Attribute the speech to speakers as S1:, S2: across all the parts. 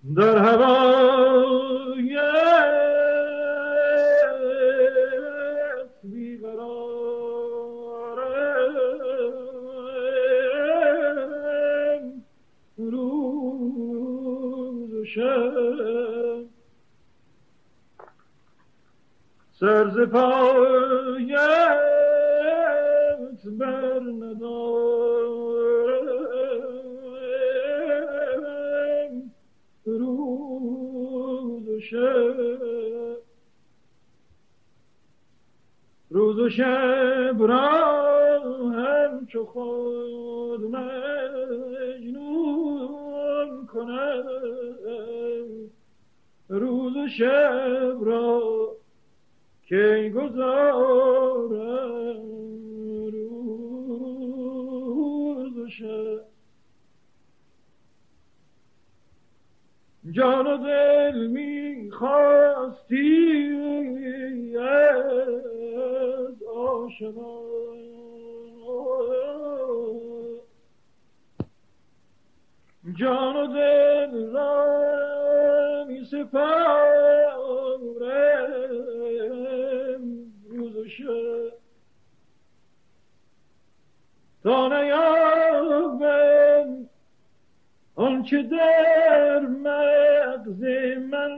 S1: در هوای بیقرارم روز و شب سر ز پایت بر ندارم روز و شب روز و شب را همچو خود مجنون کنم روز و شب را کی گذارم روز و شب جان و دل می‌خواستی از عاشقان جان و دل را می‌سپارم روز و شب تا نیابم آنچه در مغز من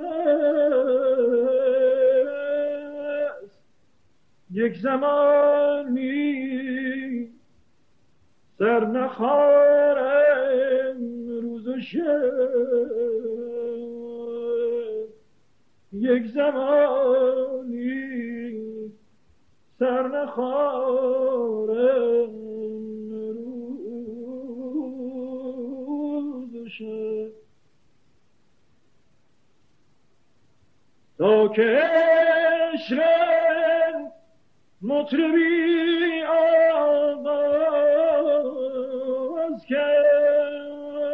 S1: است یک زمانی سر نخارم روز و شب یک زمانی سر نخارم روز و شب تا که عشق مطربی آغاز کرد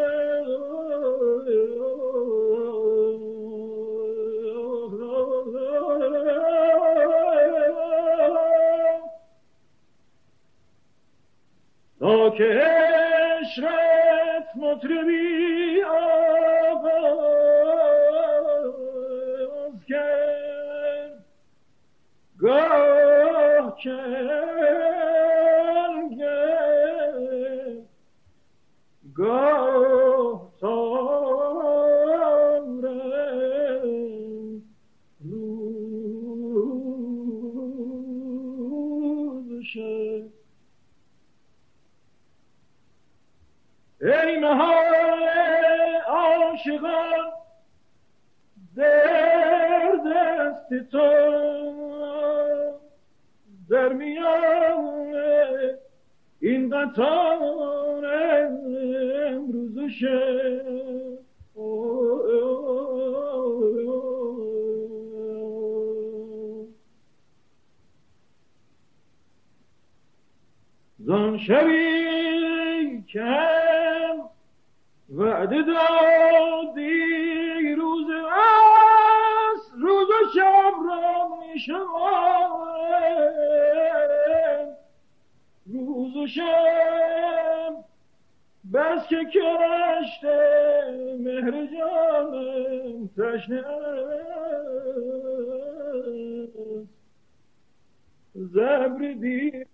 S1: تا که عشقت مطربی آغاز کرد گاه چنگه گاه تارم روز شب ای نهال عاشقان در دست تو در میان این قطار امروز و شب زان شبی که هم وعده دادی روز است روز و شب را میشمارم روز و شب بس که کشته مهر جانم تشنه است زبر دیر